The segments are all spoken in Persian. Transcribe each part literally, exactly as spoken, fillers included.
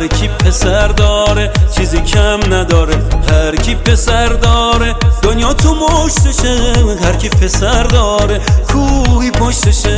هر کی پسر داره چیزی کم نداره، هر کی پسر داره دنیا تو مشتشه، هر کی پسر داره کوهی پشتشه.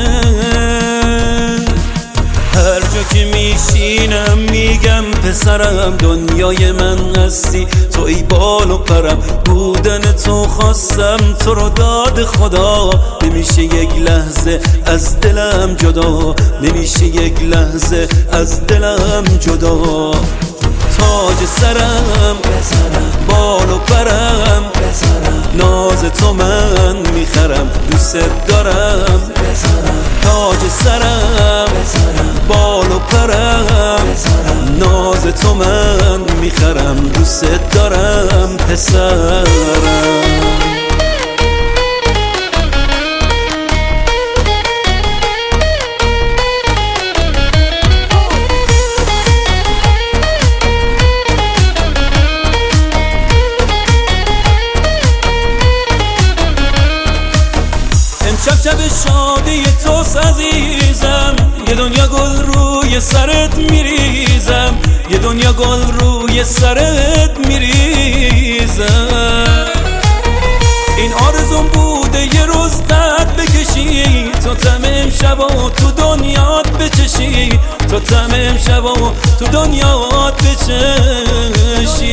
هر جا که میشینم میگم پسرم دنیای من هستی، تو ای بال و پرم، بودن تو خواستم تو رو داد خدا، نمیشه یک لحظه از دلم جدا، نمیشه یک لحظه از دلم جدا. تاج سرم بال و پرم، ناز تو من میخرم دوست دارم. تاج سرم بال و پرم، ناز تو من میخرم دوست دارم پسرم. شب شب شادی توست عزیزم، یه دنیا گل روی سرت میریزم، یه دنیا گل روی سرت میریزم. این آرزوم بوده یه روز قد بکشی، تو طعم امشب و تو دنیات بچشی، تو طعم امشب و تو دنیات بچشی.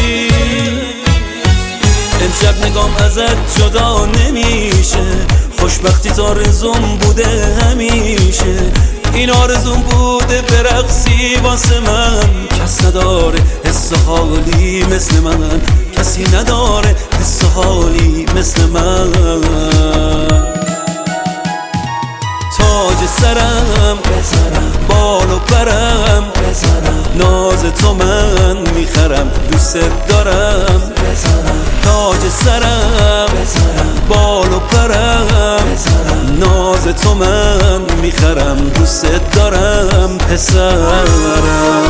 امشب نگام ازت جدا نمیشه، خوشبختی تا آرزوم بوده همیشه. این آرزوم بوده برقصی واسه من، کس نداره حس حالی مثل من، کسی نداره حس حالی مثل من. تاج سرم بال و پرم، ناز تو من میخرم دوست دارم. تاج سرم بال و پرم، ناز تو من میخرم دوست دارم پسرم.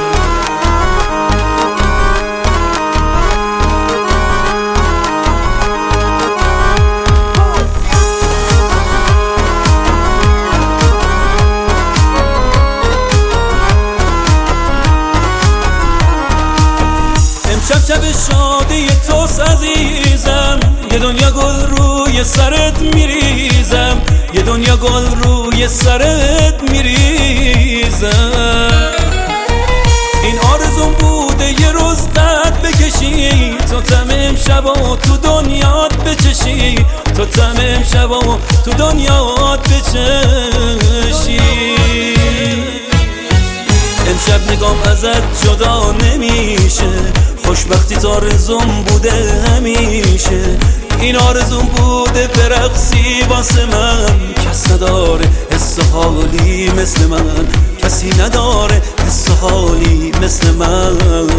شب شب شادی توست عزیزم، یه دنیا گل روی سرت میریزم، یه دنیا گل روی سرت میریزم. این آرزوم بوده یه روز قد بکشی، تو طعم امشب و تو دنیات بچشی، تو طعم امشب و تو دنیات بچشی. امشب نگام ازت جدا نمیشه، خوشبختی تا آرزوم بوده همیشه. این آرزوم بوده برقصی واسه من، کس نداره حس حالی مثل من، کسی نداره حس حالی مثل من.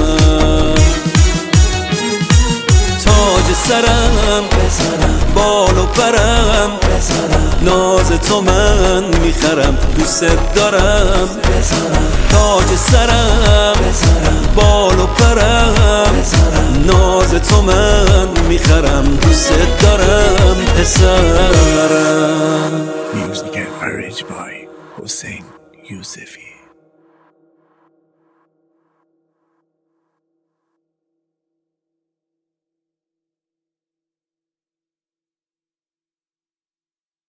تاج سرم بال و پرم، ناز تو من میخرم دوست دارم. تاج سرم بال و پرم، ناز تو من میخرم دوست دارم پسرم. Music and arranged by Hussein Yousefi.